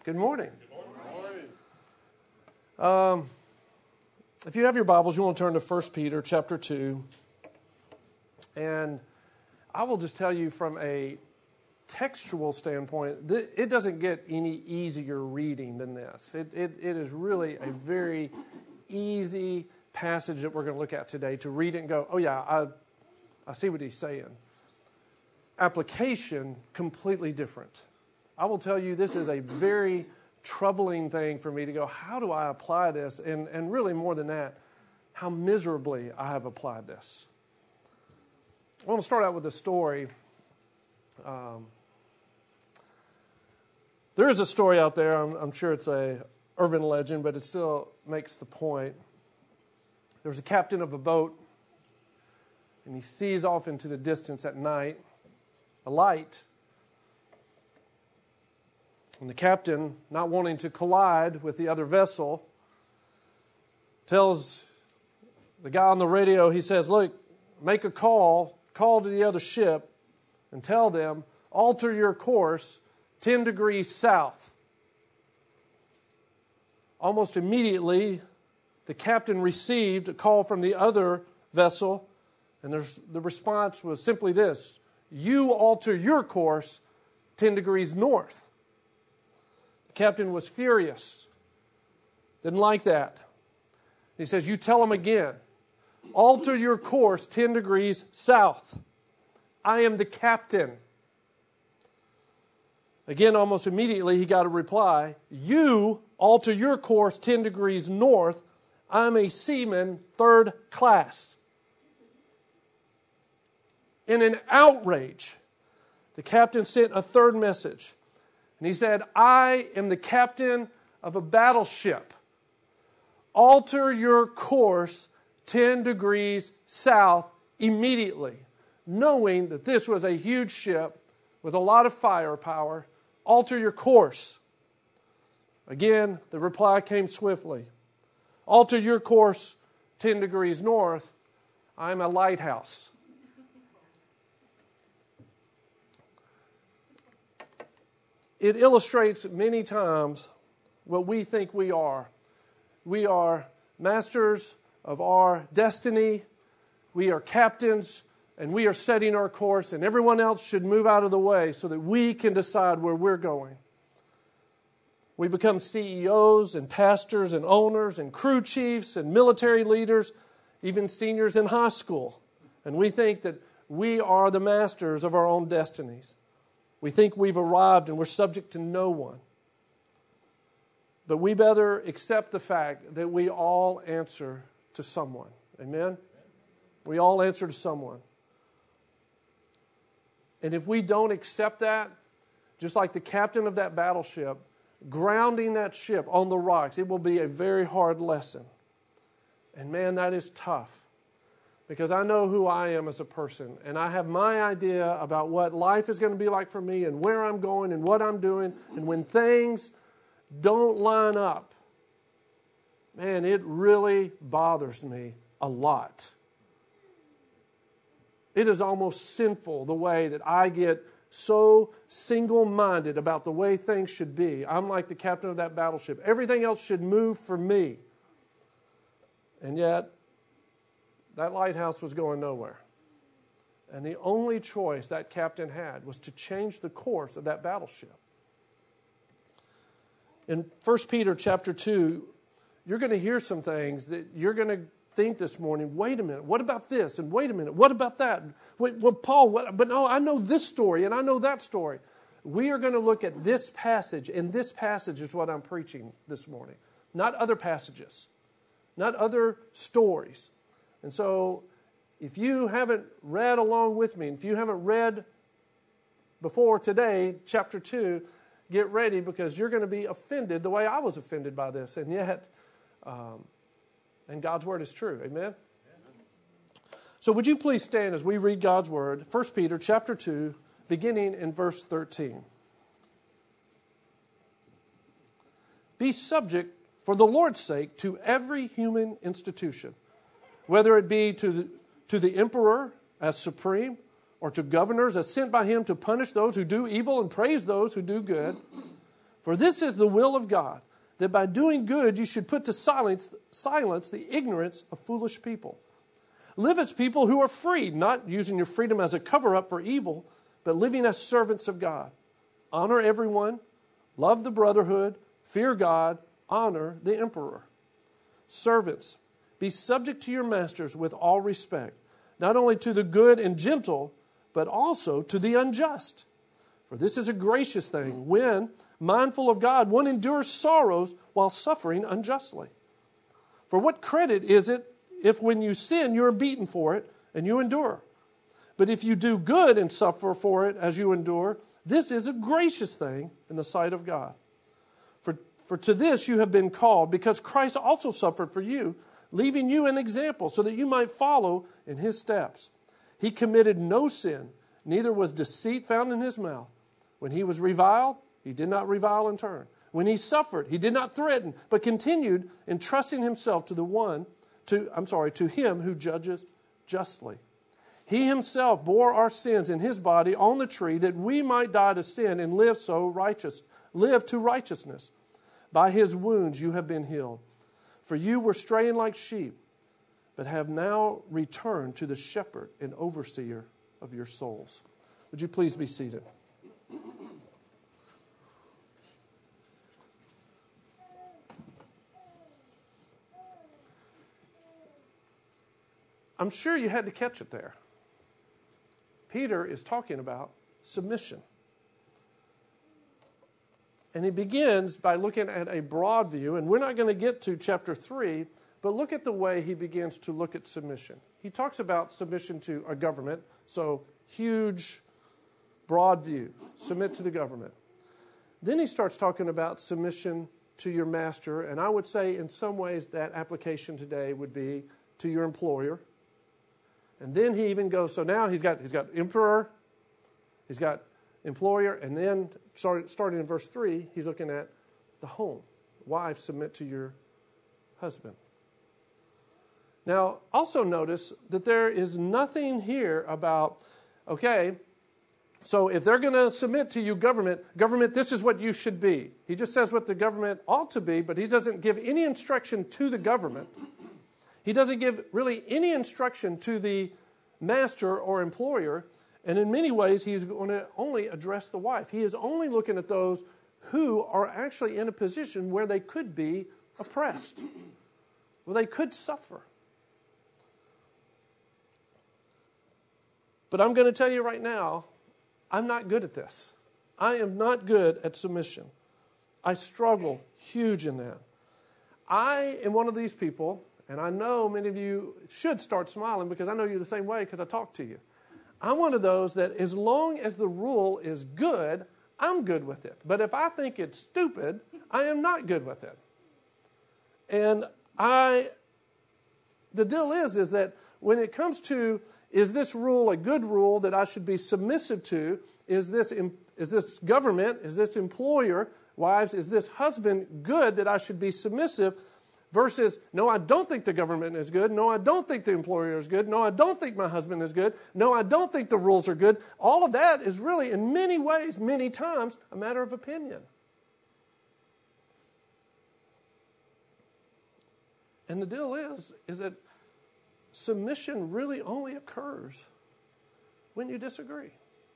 Good morning. Good morning. If you have your Bibles, you want to turn to 1 Peter chapter 2. And I will just tell you from a textual standpoint, it doesn't get any easier reading than this. It is really a very easy passage that we're going to look at today to read it and go, oh yeah, I see what he's saying. Application, completely different. I will tell you, this is a very troubling thing for me to go, how do I apply this? And really more than that, how miserably I have applied this. I want to start out with a story. There is a story out there, I'm sure it's a urban legend, but it still makes the point. There's a captain of a boat, and he sees off into the distance at night a light. And the captain, not wanting to collide with the other vessel, tells the guy on the radio, he says, look, make a call to the other ship and tell them, alter your course 10 degrees south. Almost immediately, the captain received a call from the other vessel, and the response was simply this: you alter your course 10 degrees north. The captain was furious. Didn't like that. He says, you tell them again, alter your course 10 degrees south. I am the captain. Again, almost immediately, he got a reply. You alter your course 10 degrees north. I'm a seaman, third class. In an outrage, the captain sent a third message. And he said, I am the captain of a battleship. Alter your course 10 degrees south immediately. Knowing that this was a huge ship with a lot of firepower, alter your course. Again, the reply came swiftly. Alter your course 10 degrees north. I'm a lighthouse. It illustrates many times what we think we are. We are masters of our destiny. We are captains, and we are setting our course, and everyone else should move out of the way so that we can decide where we're going. We become CEOs and pastors and owners and crew chiefs and military leaders, even seniors in high school. And we think that we are the masters of our own destinies. We think we've arrived and we're subject to no one. But we better accept the fact that we all answer to someone. Amen? We all answer to someone. And if we don't accept that, just like the captain of that battleship, grounding that ship on the rocks, it will be a very hard lesson. And man, that is tough. Because I know who I am as a person, and I have my idea about what life is going to be like for me and where I'm going and what I'm doing. And when things don't line up, man, it really bothers me a lot. It is almost sinful the way that I get so single-minded about the way things should be. I'm like the captain of that battleship. Everything else should move for me. And yet, that lighthouse was going nowhere. And the only choice that captain had was to change the course of that battleship. In 1 Peter chapter 2, you're going to hear some things that you're going to think this morning, wait a minute, what about this? And wait a minute, what about that? Wait, well, Paul, but no, I know this story and I know that story. We are going to look at this passage, and this passage is what I'm preaching this morning. Not other passages, not other stories. And so, if you haven't read along with me, if you haven't read before today, chapter 2, get ready, because you're going to be offended the way I was offended by this. And yet, and God's Word is true. Amen? So would you please stand as we read God's Word, 1 Peter chapter 2, beginning in verse 13. Be subject, for the Lord's sake, to every human institution, whether it be to the emperor as supreme, or to governors as sent by him to punish those who do evil and praise those who do good. For this is the will of God, that by doing good you should put to silence the ignorance of foolish people. Live as people who are free, not using your freedom as a cover-up for evil, but living as servants of God. Honor everyone, love the brotherhood, fear God, honor the emperor. Servants, be subject to your masters with all respect, not only to the good and gentle, but also to the unjust. For this is a gracious thing when, mindful of God, one endures sorrows while suffering unjustly. For what credit is it if when you sin you are beaten for it and you endure? But if you do good and suffer for it as you endure, this is a gracious thing in the sight of God. For to this you have been called, because Christ also suffered for you, leaving you an example so that you might follow in his steps. He committed no sin, neither was deceit found in his mouth. When he was reviled, he did not revile in turn. When he suffered, he did not threaten, but continued entrusting himself to him who judges justly. He himself bore our sins in his body on the tree, that we might die to sin and live to righteousness. By his wounds you have been healed. For you were straying like sheep, but have now returned to the shepherd and overseer of your souls. Would you please be seated? I'm sure you had to catch it there. Peter is talking about submission. And he begins by looking at a broad view, and we're not going to get to chapter 3, but look at the way he begins to look at submission. He talks about submission to a government, so huge, broad view, submit to the government. Then he starts talking about submission to your master, and I would say in some ways that application today would be to your employer. And then he even goes, so now he's got emperor, he's got employer, and then starting in verse 3, he's looking at the home. Wives, submit to your husband. Now, also notice that there is nothing here about, okay, so if they're going to submit to you, government, this is what you should be. He just says what the government ought to be, but he doesn't give any instruction to the government. He doesn't give really any instruction to the master or employer. And in many ways, he's going to only address the wife. He is only looking at those who are actually in a position where they could be oppressed, where they could suffer. But I'm going to tell you right now, I'm not good at this. I am not good at submission. I struggle huge in that. I am one of these people, and I know many of you should start smiling because I know you're the same way because I talk to you. I'm one of those that as long as the rule is good, I'm good with it. But if I think it's stupid, I am not good with it. And the deal is that when it comes to, is this rule a good rule that I should be submissive to? Is this government? Is this employer? Wives, is this husband good that I should be submissive? Versus, no, I don't think the government is good. No, I don't think the employer is good. No, I don't think my husband is good. No, I don't think the rules are good. All of that is really, in many ways, many times, a matter of opinion. And the deal is that submission really only occurs when you disagree.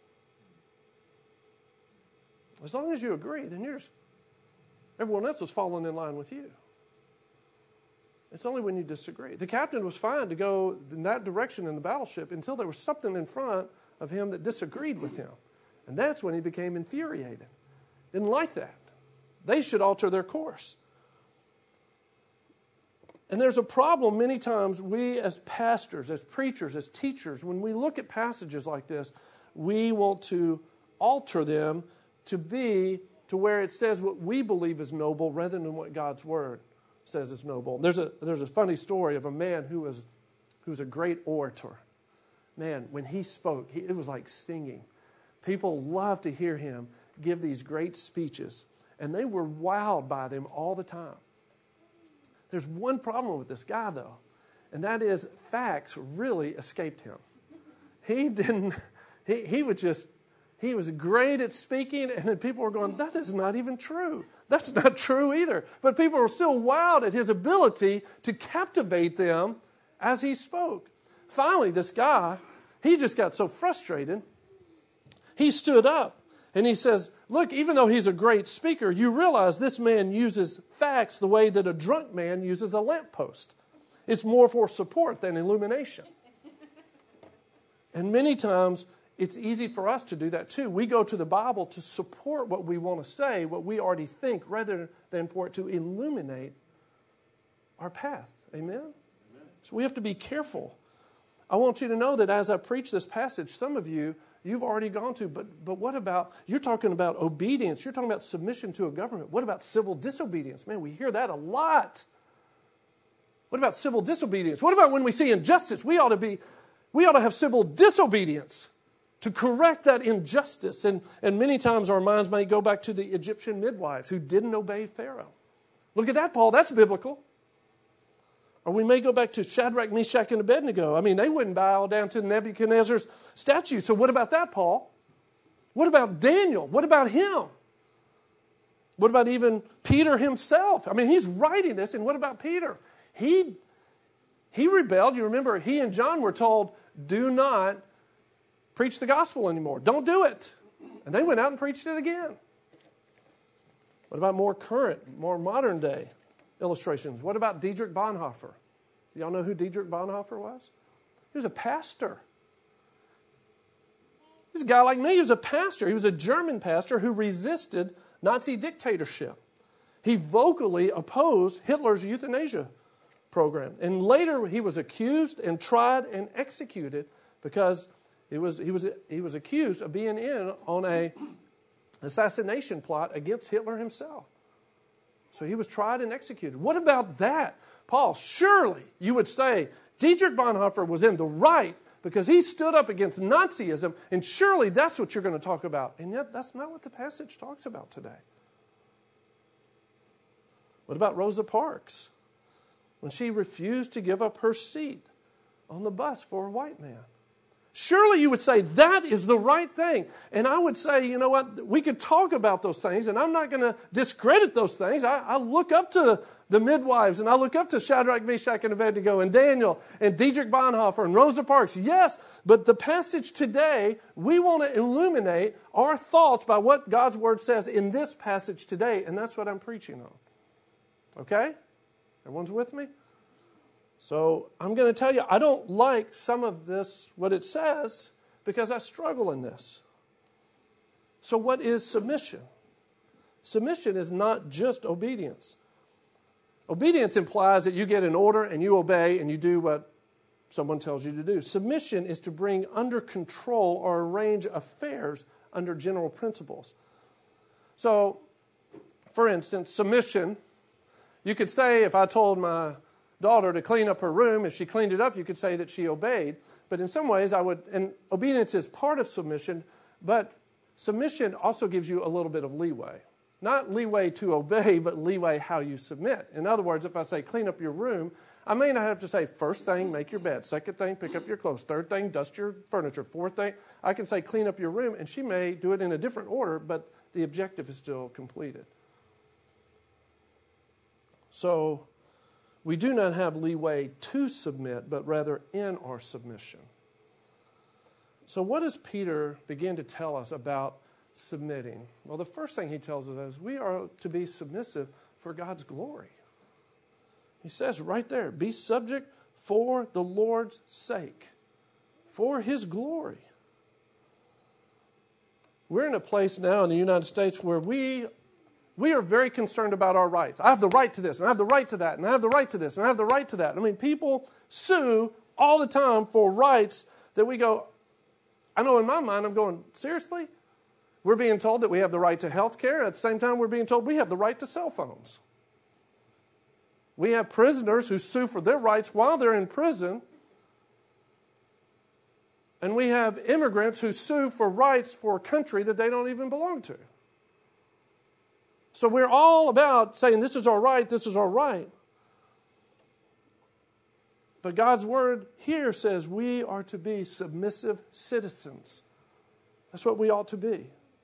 As long as you agree, then everyone else is falling in line with you. It's only when you disagree. The captain was fine to go in that direction in the battleship until there was something in front of him that disagreed with him. And that's when he became infuriated. Didn't like that. They should alter their course. And there's a problem many times we as pastors, as preachers, as teachers, when we look at passages like this, we want to alter them to where it says what we believe is noble rather than what God's Word says is noble. There's a funny story of a man who was a great orator. Man, when he spoke, it was like singing. People loved to hear him give these great speeches, and they were wowed by them all the time. There's one problem with this guy, though, and that is facts really escaped him. He would just he was great at speaking, and then people were going, that is not even true. That's not true either. But people were still wowed at his ability to captivate them as he spoke. Finally, this guy, he just got so frustrated, he stood up and he says, look, even though he's a great speaker, you realize this man uses facts the way that a drunk man uses a lamppost. It's more for support than illumination. And many times, it's easy for us to do that too. We go to the Bible to support what we want to say, what we already think, rather than for it to illuminate our path. Amen? Amen. So we have to be careful. I want you to know that as I preach this passage, some of you, you've already gone to, but what about, you're talking about obedience, you're talking about submission to a government. What about civil disobedience? Man, we hear that a lot. What about civil disobedience? What about when we see injustice? We ought to have civil disobedience to correct that injustice. And many times our minds may go back to the Egyptian midwives who didn't obey Pharaoh. Look at that, Paul. That's biblical. Or we may go back to Shadrach, Meshach, and Abednego. I mean, they wouldn't bow down to Nebuchadnezzar's statue. So what about that, Paul? What about Daniel? What about him? What about even Peter himself? I mean, he's writing this, and what about Peter? He rebelled. You remember, he and John were told, do not preach the gospel anymore. Don't do it. And they went out and preached it again. What about more current, more modern day illustrations? What about Dietrich Bonhoeffer? Y'all know who Dietrich Bonhoeffer was? He was a pastor. He's a guy like me. He was a pastor. He was a German pastor who resisted Nazi dictatorship. He vocally opposed Hitler's euthanasia program. And later he was accused and tried and executed because he was accused of being in on an assassination plot against Hitler himself. So he was tried and executed. What about that? Paul, surely you would say Dietrich Bonhoeffer was in the right because he stood up against Nazism, and surely that's what you're going to talk about. And yet that's not what the passage talks about today. What about Rosa Parks? When she refused to give up her seat on the bus for a white man. Surely you would say that is the right thing. And I would say, you know what, we could talk about those things, and I'm not going to discredit those things. I look up to the midwives, and I look up to Shadrach, Meshach, and Abednego, and Daniel, and Dietrich Bonhoeffer, and Rosa Parks. Yes, but the passage today, we want to illuminate our thoughts by what God's Word says in this passage today, and that's what I'm preaching on. Okay? Everyone's with me? So I'm going to tell you, I don't like some of this, what it says, because I struggle in this. So what is submission? Submission is not just obedience. Obedience implies that you get an order and you obey and you do what someone tells you to do. Submission is to bring under control or arrange affairs under general principles. So, for instance, submission, you could say if I told my daughter to clean up her room, if she cleaned it up, you could say that she obeyed. But in some ways, and obedience is part of submission, but submission also gives you a little bit of leeway. Not leeway to obey, but leeway how you submit. In other words, if I say clean up your room, I may not have to say first thing, make your bed. Second thing, pick up your clothes. Third thing, dust your furniture. Fourth thing, I can say clean up your room, and she may do it in a different order, but the objective is still completed. So, we do not have leeway to submit, but rather in our submission. So what does Peter begin to tell us about submitting? Well, the first thing he tells us is we are to be submissive for God's glory. He says right there, be subject for the Lord's sake, for His glory. We're in a place now in the United States where we are very concerned about our rights. I have the right to this, and I have the right to that, and I have the right to this, and I have the right to that. I mean, people sue all the time for rights that we go, I know in my mind, I'm going, seriously? We're being told that we have the right to health care, and at the same time, we're being told we have the right to cell phones. We have prisoners who sue for their rights while they're in prison, and we have immigrants who sue for rights for a country that they don't even belong to. So we're all about saying this is our right, this is our right. But God's Word here says we are to be submissive citizens That's what we ought to be.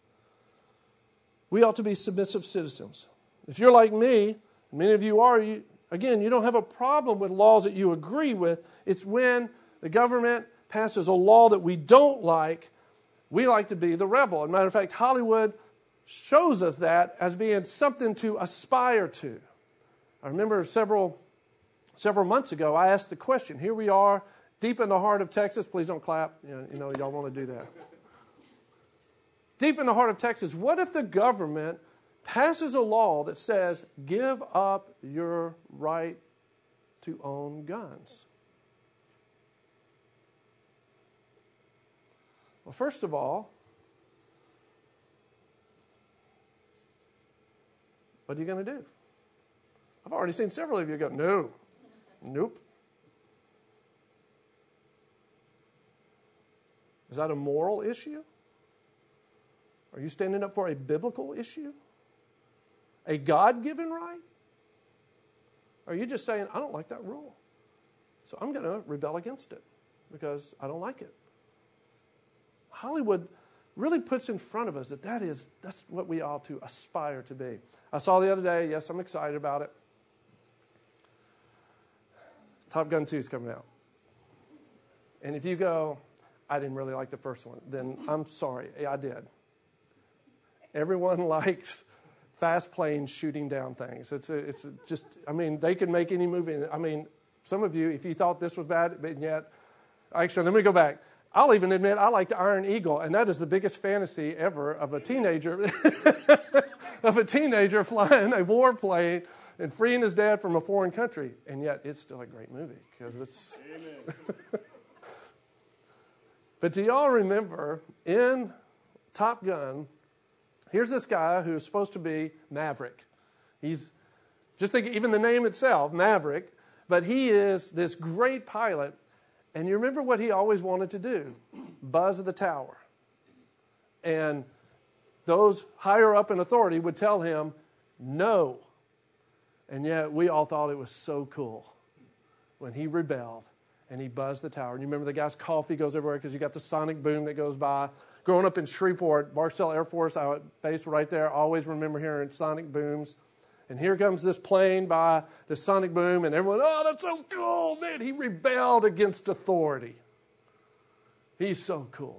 We ought to be submissive citizens. If you're like me, many of you are, you don't have a problem with laws that you agree with. It's when the government passes a law that we don't like, we like to be the rebel. As a matter of fact, Hollywood shows us that as being something to aspire to. I remember several months ago, I asked the question. Here we are, deep in the heart of Texas. Please don't clap. Y'all want to do that. Deep in the heart of Texas, what if the government passes a law that says, give up your right to own guns? Well, first of all, what are you going to do? I've already seen several of you go, no, nope. Is that a moral issue? Are you standing up for a biblical issue? A God-given right? Or are you just saying, I don't like that rule, so I'm going to rebel against it because I don't like it? Hollywood really puts in front of us that's what we ought to aspire to be. I saw the other day, yes, I'm excited about it. Top Gun 2 is coming out. And if you go, I didn't really like the first one, then I'm sorry, I did. Everyone likes fast planes shooting down things. It's just, they can make any movie. Some of you, if you thought this was bad, but yet, actually, let me go back. I'll even admit I like the Iron Eagle, and that is the biggest fantasy ever of a teenager, flying a warplane and freeing his dad from a foreign country. And yet, it's still a great movie because it's. Amen. But do y'all remember in Top Gun? Here's this guy who's supposed to be Maverick. He's, just think, even the name itself, Maverick, but he is this great pilot. And you remember what he always wanted to do? Buzz the tower. And those higher up in authority would tell him, no. And yet we all thought it was so cool when he rebelled and he buzzed the tower. And you remember the guy's coffee goes everywhere because you got the sonic boom that goes by. Growing up in Shreveport, Barstow Air Force, I was based right there. I always remember hearing sonic booms. And here comes this plane by the sonic boom, and everyone, oh, that's so cool, man. He rebelled against authority. He's so cool.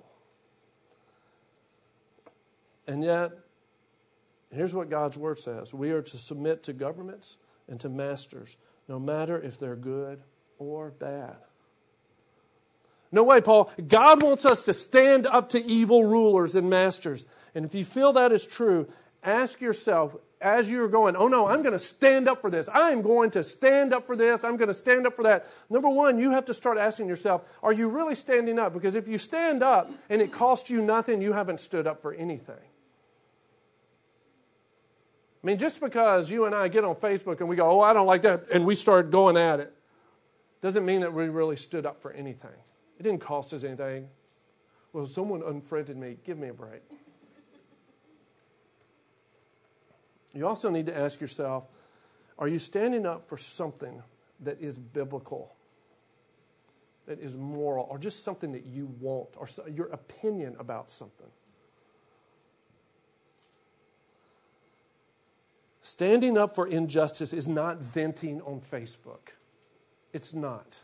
And yet, here's what God's Word says. We are to submit to governments and to masters, no matter if they're good or bad. No way, Paul. God wants us to stand up to evil rulers and masters. And if you feel that is true, ask yourself, as you're going, oh no, I'm going to stand up for this. I'm going to stand up for this. I'm going to stand up for that. Number one, you have to start asking yourself, are you really standing up? Because if you stand up and it costs you nothing, you haven't stood up for anything. Just because you and I get on Facebook and we go, oh, I don't like that, and we start going at it, doesn't mean that we really stood up for anything. It didn't cost us anything. Well, someone unfriended me. Give me a break. You also need to ask yourself, are you standing up for something that is biblical, that is moral, or just something that you want, or your opinion about something? Standing up for injustice is not venting on Facebook. It's not.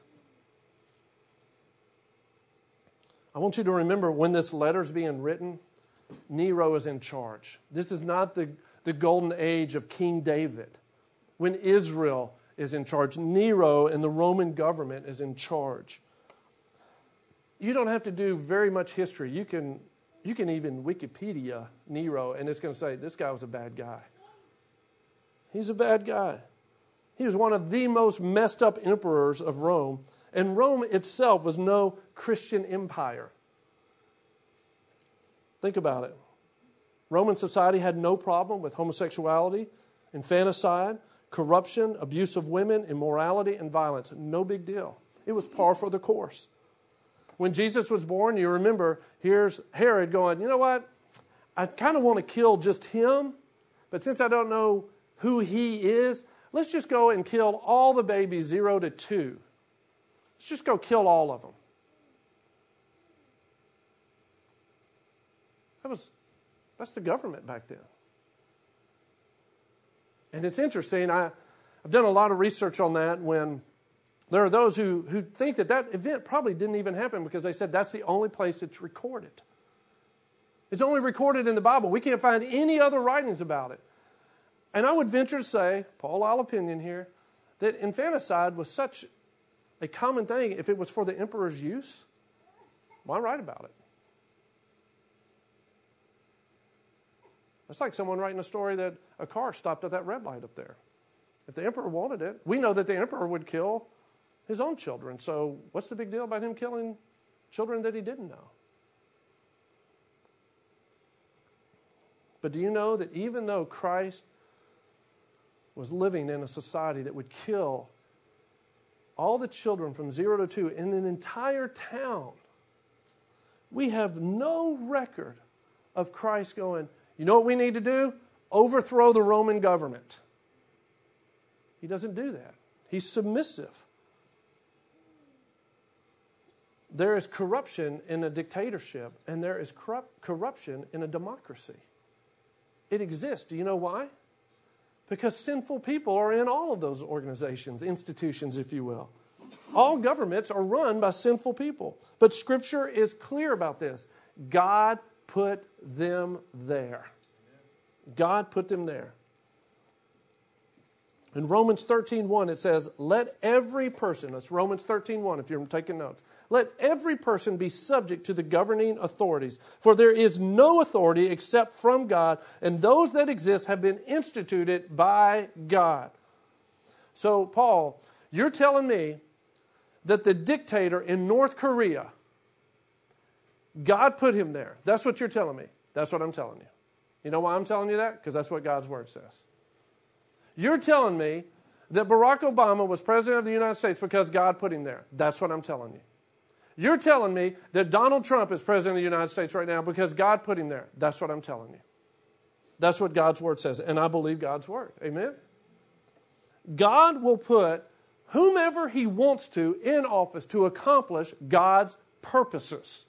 I want you to remember when this letter's being written, Nero is in charge. This is not the golden age of King David. When Israel is in charge, Nero and the Roman government is in charge. You don't have to do very much history. You can even Wikipedia Nero, and it's going to say, this guy was a bad guy. He's a bad guy. He was one of the most messed up emperors of Rome. And Rome itself was no Christian empire. Think about it. Roman society had no problem with homosexuality, infanticide, corruption, abuse of women, immorality, and violence. No big deal. It was par for the course. When Jesus was born, you remember, here's Herod going, you know what? I kind of want to kill just him, but since I don't know who he is, let's just go and kill all the babies 0 to 2. Let's just go kill all of them. That's the government back then. And it's interesting. I've done a lot of research on that when there are those who think that event probably didn't even happen because they said that's the only place it's recorded. It's only recorded in the Bible. We can't find any other writings about it. And I would venture to say, Paul Lyle opinion here, that infanticide was such a common thing. If it was for the emperor's use, why write about it? It's like someone writing a story that a car stopped at that red light up there. If the emperor wanted it, we know that the emperor would kill his own children. So what's the big deal about him killing children that he didn't know? But do you know that even though Christ was living in a society that would kill all the children from 0 to 2 in an entire town, we have no record of Christ going, you know what we need to do? Overthrow the Roman government. He doesn't do that. He's submissive. There is corruption in a dictatorship, and there is corruption in a democracy. It exists. Do you know why? Because sinful people are in all of those organizations, institutions, if you will. All governments are run by sinful people. But Scripture is clear about this. God put them there. God put them there. In Romans 13:1 it says, let every person, that's Romans 13:1 if you're taking notes, let every person be subject to the governing authorities, for there is no authority except from God, and those that exist have been instituted by God. So, Paul, you're telling me that the dictator in North Korea, God put him there. That's what you're telling me. That's what I'm telling you. You know why I'm telling you that? Because that's what God's Word says. You're telling me that Barack Obama was president of the United States because God put him there. That's what I'm telling you. You're telling me that Donald Trump is president of the United States right now because God put him there. That's what I'm telling you. That's what God's Word says, and I believe God's Word. Amen? God will put whomever He wants to in office to accomplish God's purposes.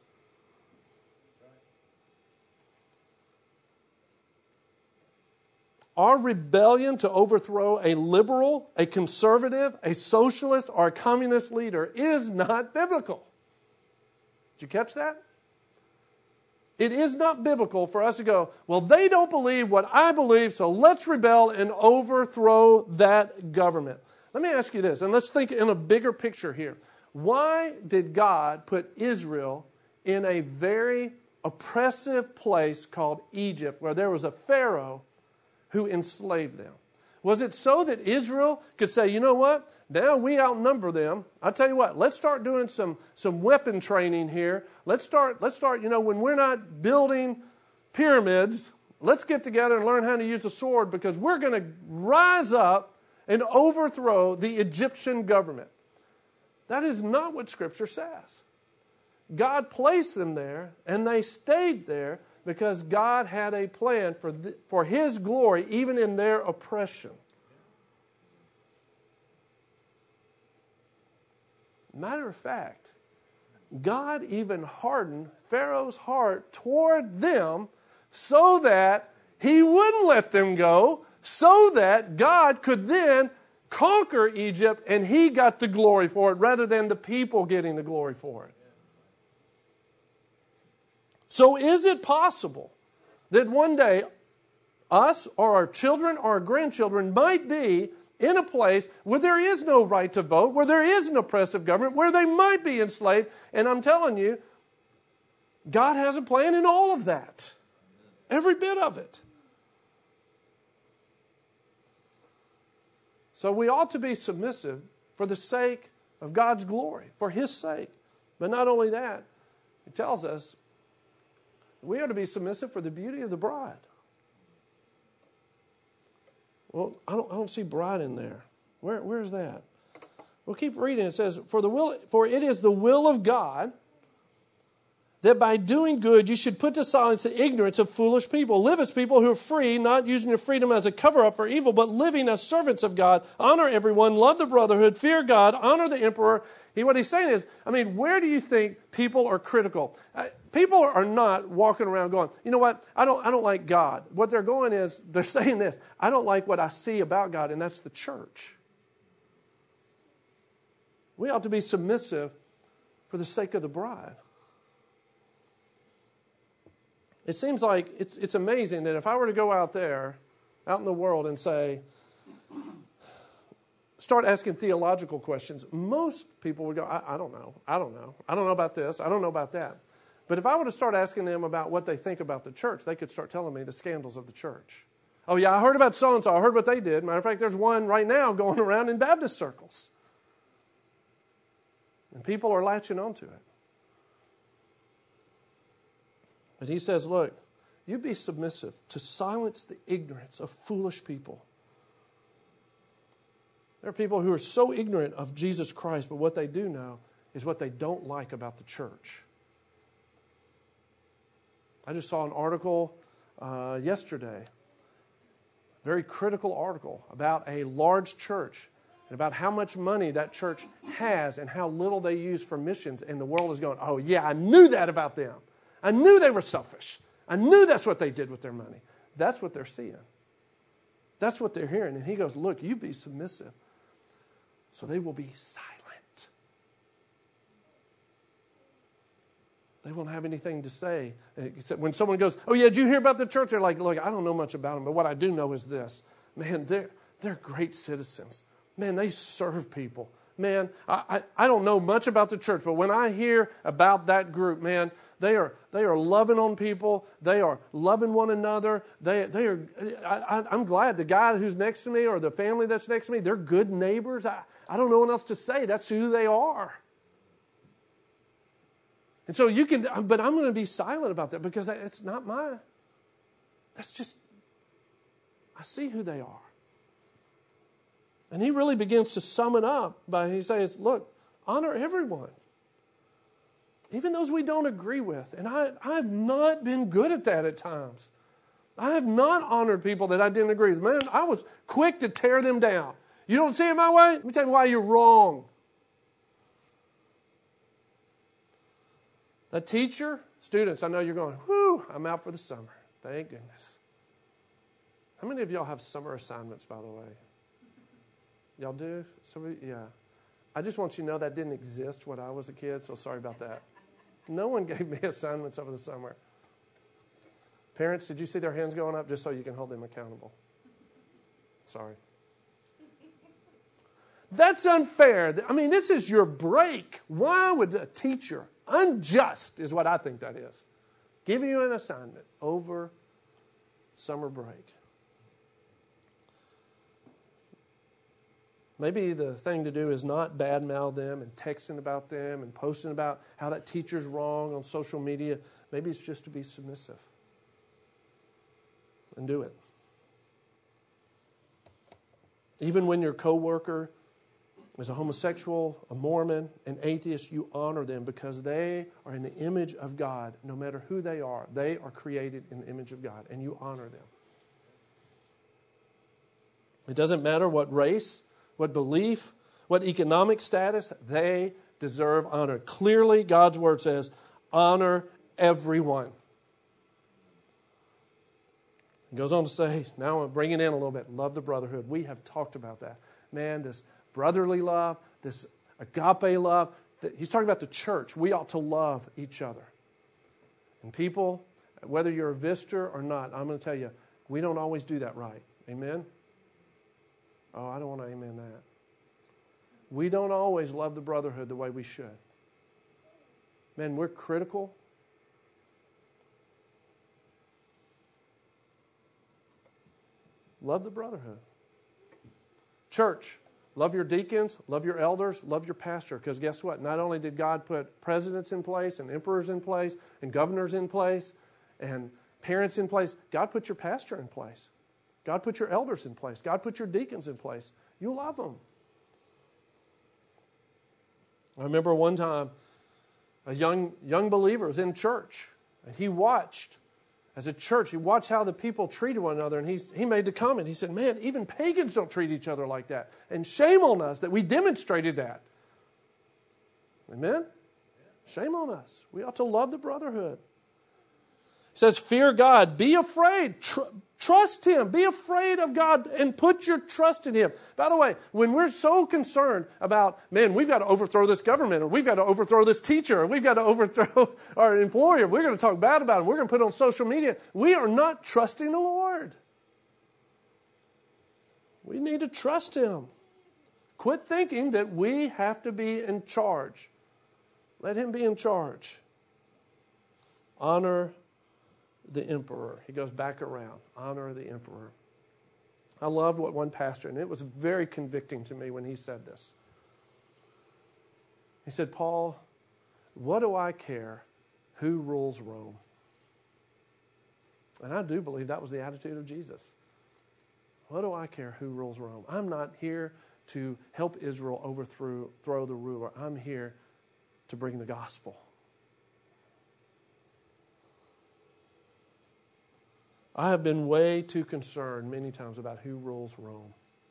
Our rebellion to overthrow a liberal, a conservative, a socialist, or a communist leader is not biblical. Did you catch that? It is not biblical for us to go, well, they don't believe what I believe, so let's rebel and overthrow that government. Let me ask you this, and let's think in a bigger picture here. Why did God put Israel in a very oppressive place called Egypt, where there was a Pharaoh who enslaved them? Was it so that Israel could say, you know what? Now we outnumber them. I'll tell you what, let's start doing some weapon training here. Let's start, when we're not building pyramids, let's get together and learn how to use a sword because we're going to rise up and overthrow the Egyptian government. That is not what Scripture says. God placed them there, and they stayed there because God had a plan for His glory, even in their oppression. Matter of fact, God even hardened Pharaoh's heart toward them so that he wouldn't let them go, so that God could then conquer Egypt and He got the glory for it rather than the people getting the glory for it. So is it possible that one day us or our children or our grandchildren might be in a place where there is no right to vote, where there is an oppressive government, where they might be enslaved? And I'm telling you, God has a plan in all of that. Every bit of it. So we ought to be submissive for the sake of God's glory, for His sake. But not only that, it tells us we are to be submissive for the beauty of the bride. Well, I don't see bride in there. Where's that? We'll keep reading. It says, for it is the will of God that by doing good you should put to silence the ignorance of foolish people. Live as people who are free, not using your freedom as a cover-up for evil, but living as servants of God. Honor everyone, love the brotherhood, fear God, honor the emperor. What he's saying is, where do you think people are critical? People are not walking around going, you know what, I don't like God. What they're going is, they're saying this, I don't like what I see about God, and that's the church. We ought to be submissive for the sake of the bride. It seems like it's amazing that if I were to go out in the world and start asking theological questions, most people would go, I don't know. I don't know about this. I don't know about that. But if I were to start asking them about what they think about the church, they could start telling me the scandals of the church. Oh yeah, I heard about so-and-so. I heard what they did. Matter of fact, there's one right now going around in Baptist circles. And people are latching onto it. But he says, look, you be submissive to silence the ignorance of foolish people. There are people who are so ignorant of Jesus Christ, but what they do know is what they don't like about the church. I just saw an article yesterday, very critical article about a large church and about how much money that church has and how little they use for missions. And the world is going, oh yeah, I knew that about them. I knew they were selfish. I knew that's what they did with their money. That's what they're seeing. That's what they're hearing. And he goes, look, you be submissive, so they will be silent. They won't have anything to say. Except when someone goes, oh yeah, did you hear about the church? They're like, look, I don't know much about them, but what I do know is this. Man, they're great citizens. Man, they serve people. Man, I don't know much about the church, but when I hear about that group, man, they are loving on people. They are loving one another. I'm glad the guy who's next to me or the family that's next to me, they're good neighbors. I don't know what else to say. That's who they are. And so but I'm going to be silent about that because it's not that's just, I see who they are. And he really begins to sum it up he says, look, honor everyone. Even those we don't agree with. And I have not been good at that at times. I have not honored people that I didn't agree with. Man, I was quick to tear them down. You don't see it my way? Let me tell you why you're wrong. The teacher, students, I know you're going, whew, I'm out for the summer. Thank goodness. How many of y'all have summer assignments, by the way? Y'all do? Yeah. I just want you to know that didn't exist when I was a kid, so sorry about that. No one gave me assignments over the summer. Parents, did you see their hands going up just so you can hold them accountable? Sorry. That's unfair. This is your break. Why would a teacher, unjust is what I think that is, give you an assignment over summer break? Maybe the thing to do is not badmouth them and texting about them and posting about how that teacher's wrong on social media. Maybe it's just to be submissive and do it. Even when your coworker is a homosexual, a Mormon, an atheist, you honor them because they are in the image of God. No matter who they are created in the image of God, and you honor them. It doesn't matter what race, what belief, what economic status, they deserve honor. Clearly, God's Word says, honor everyone. It goes on to say, now I'm going to bring it in a little bit, love the brotherhood. We have talked about that. Man, this brotherly love, this agape love, he's talking about the church. We ought to love each other. And people, whether you're a visitor or not, I'm going to tell you, we don't always do that right. Amen? Oh, I don't want to amen that. We don't always love the brotherhood the way we should. Man, we're critical. Love the brotherhood. Church, love your deacons, love your elders, love your pastor. Because guess what? Not only did God put presidents in place and emperors in place and governors in place and parents in place, God put your pastor in place. God put your elders in place. God put your deacons in place. You love them. I remember one time a young believer was in church, and he watched, as a church, he watched how the people treated one another, and he made the comment. He said, man, even pagans don't treat each other like that. And shame on us that we demonstrated that. Amen? Shame on us. We ought to love the brotherhood. He says, fear God. Be afraid. Trust Him. Be afraid of God and put your trust in Him. By the way, when we're so concerned about, man, we've got to overthrow this government, or we've got to overthrow this teacher, or we've got to overthrow our employer, we're going to talk bad about him, we're going to put it on social media, we are not trusting the Lord. We need to trust Him. Quit thinking that we have to be in charge. Let Him be in charge. Honor the emperor. He goes back around. Honor the emperor. I loved what one pastor, and it was very convicting to me when he said this. He said, Paul, what do I care who rules Rome? And I do believe that was the attitude of Jesus. What do I care who rules Rome? I'm not here to help Israel overthrow the ruler. I'm here to bring the gospel. I have been way too concerned many times about who rules Rome.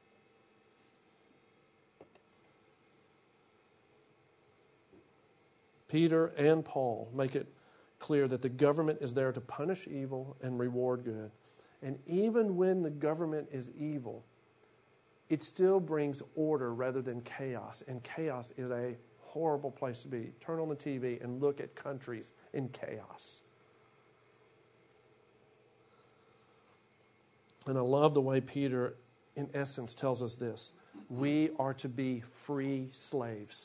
Peter and Paul make it clear that the government is there to punish evil and reward good. And even when the government is evil, it still brings order rather than chaos. And chaos is a horrible place to be. Turn on the TV and look at countries in chaos. And I love the way Peter, in essence, tells us this. We are to be free slaves.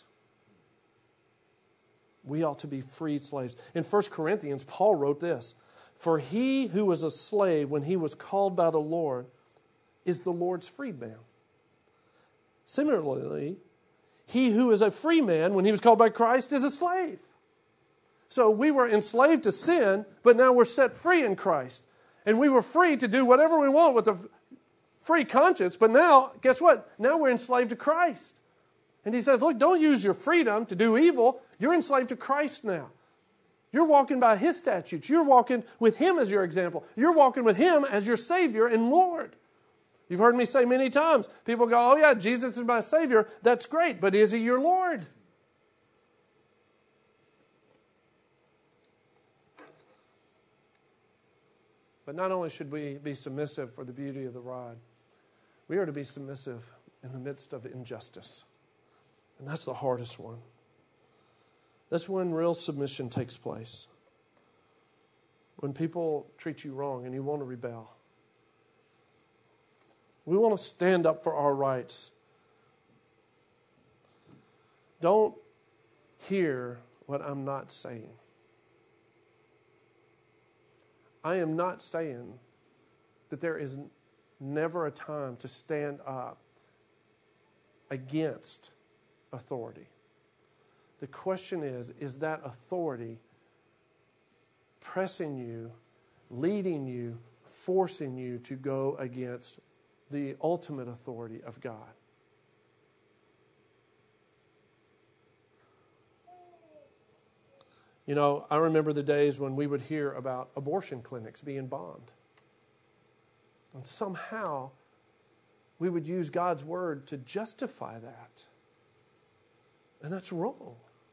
We ought to be free slaves. In 1 Corinthians, Paul wrote this. For he who was a slave when he was called by the Lord is the Lord's freedman. Similarly, he who is a free man when he was called by Christ is a slave. So we were enslaved to sin, but now we're set free in Christ. And we were free to do whatever we want with a free conscience. But now, guess what? Now we're enslaved to Christ. And he says, look, don't use your freedom to do evil. You're enslaved to Christ now. You're walking by His statutes. You're walking with Him as your example. You're walking with Him as your Savior and Lord. You've heard me say many times, people go, oh yeah, Jesus is my Savior. That's great, but is He your Lord? But not only should we be submissive for the beauty of the rod, we are to be submissive in the midst of injustice. And that's the hardest one. That's when real submission takes place. When people treat you wrong and you want to rebel. We want to stand up for our rights. Don't hear what I'm not saying. I am not saying that there is never a time to stand up against authority. The question is that authority pressing you, leading you, forcing you to go against the ultimate authority of God? You know, I remember the days when we would hear about abortion clinics being bombed. And somehow we would use God's word to justify that. And that's wrong.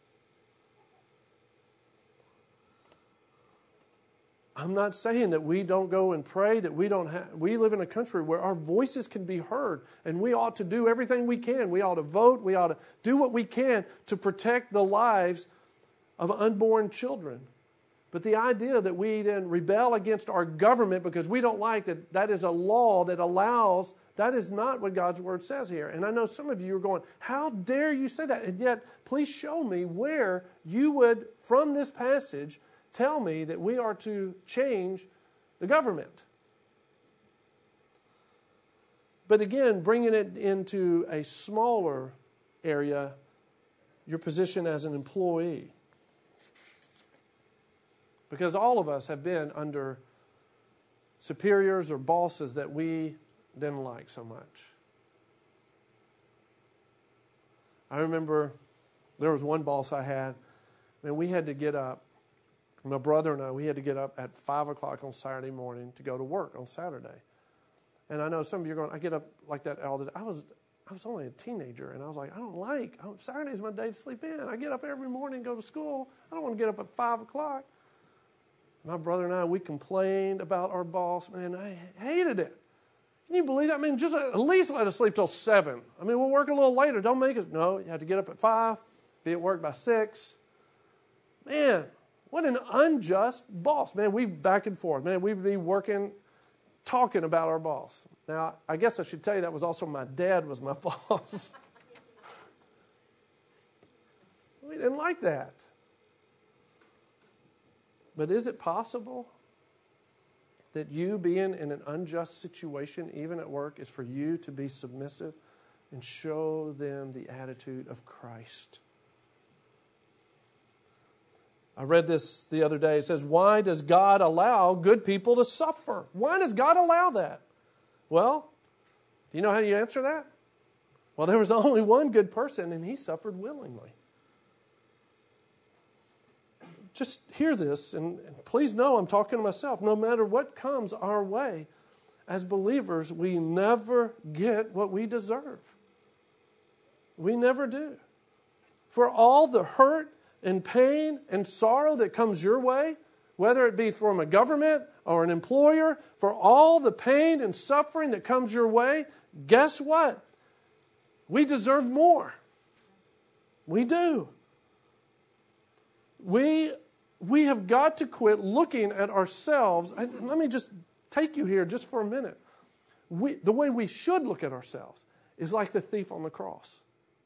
I'm not saying that we don't go and pray, that we live in a country where our voices can be heard, and we ought to do everything we can. We ought to vote. We ought to do what we can to protect the lives of unborn children. But the idea that we then rebel against our government because we don't like that is a law that allows, that is not what God's word says here. And I know some of you are going, how dare you say that? And yet, please show me where you would, from this passage, tell me that we are to change the government. But again, bringing it into a smaller area, your position as an employee. Because all of us have been under superiors or bosses that we didn't like so much. I remember there was one boss I had Man, we had to get up. My brother and I, we had to get up at 5 o'clock on Saturday morning to go to work on Saturday. And I know some of you are going, I get up like that all the day. I was only a teenager, and I was like, Saturday's my day to sleep in. I get up every morning and go to school. I don't want to get up at 5 o'clock. My brother and I, we complained about our boss. Man, I hated it. Can you believe that? I mean, just at least let us sleep till 7. I mean, we'll work a little later. Don't make us. No, you have to get up at 5, be at work by 6. Man, what an unjust boss. Man, we back and forth. Man, we'd be working, talking about our boss. Now, I guess I should tell you that was also my dad was my boss. We didn't like that. But is it possible that you being in an unjust situation, even at work, is for you to be submissive and show them the attitude of Christ? I read this the other day. It says, why does God allow good people to suffer? Why does God allow that? Well, do you know how you answer that? Well, there was only one good person, and he suffered willingly. Just hear this, and please know I'm talking to myself. No matter what comes our way, as believers, we never get what we deserve. We never do. For all the hurt and pain and sorrow that comes your way, whether it be from a government or an employer, for all the pain and suffering that comes your way, guess what? We deserve more. We do. We have got to quit looking at ourselves. Let me just take you here just for a minute. The way we should look at ourselves is like the thief on the cross.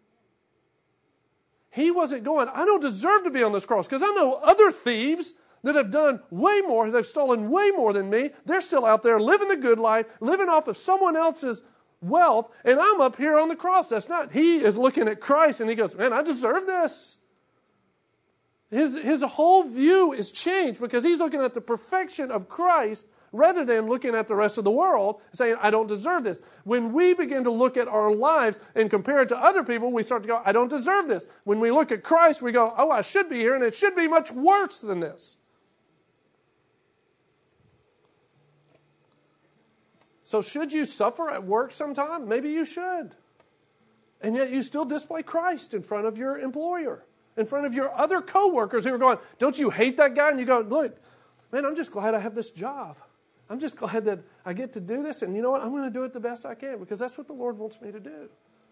He wasn't going, I don't deserve to be on this cross because I know other thieves that have done way more. They've stolen way more than me. They're still out there living the good life, living off of someone else's wealth, and I'm up here on the cross. That's not. He is looking at Christ and he goes, man, I deserve this. His whole view is changed because he's looking at the perfection of Christ rather than looking at the rest of the world and saying, I don't deserve this. When we begin to look at our lives and compare it to other people, we start to go, I don't deserve this. When we look at Christ, we go, oh, I should be here, and it should be much worse than this. So should you suffer at work sometime? Maybe you should. And yet you still display Christ in front of your employer, in front of your other coworkers who are going, don't you hate that guy? And you go, look, man, I'm just glad I have this job. I'm just glad that I get to do this. And you know what? I'm going to do it the best I can because that's what the Lord wants me to do.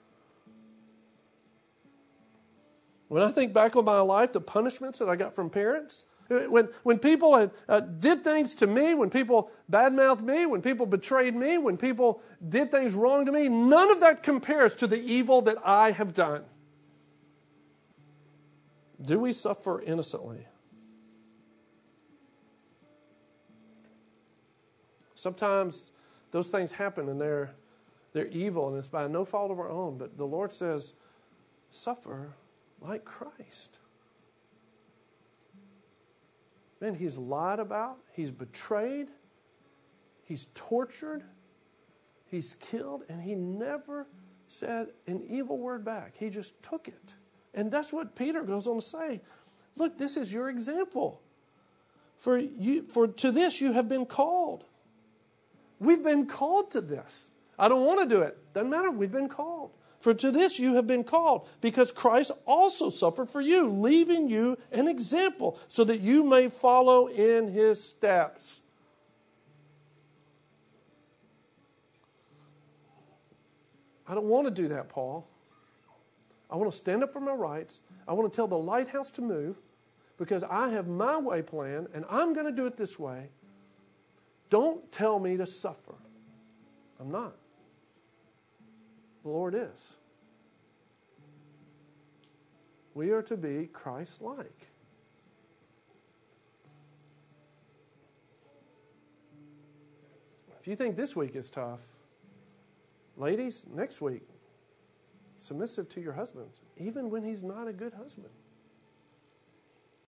When I think back on my life, the punishments that I got from parents, when people did things to me, when people badmouthed me, when people betrayed me, when people did things wrong to me, none of that compares to the evil that I have done. Do we suffer innocently? Sometimes those things happen and they're evil and it's by no fault of our own. But the Lord says, suffer like Christ. Man, he's lied about, he's betrayed, he's tortured, he's killed, and he never said an evil word back. He just took it. And that's what Peter goes on to say. Look, this is your example. For to this you have been called. We've been called to this. I don't want to do it. Doesn't matter. We've been called. For to this you have been called, because Christ also suffered for you, leaving you an example, so that you may follow in his steps. I don't want to do that, Paul. I want to stand up for my rights. I want to tell the lighthouse to move, because I have my way planned, and I'm going to do it this way. Don't tell me to suffer. I'm not. The Lord is. We are to be Christ-like. If you think this week is tough, ladies, next week, submissive to your husband, even when he's not a good husband.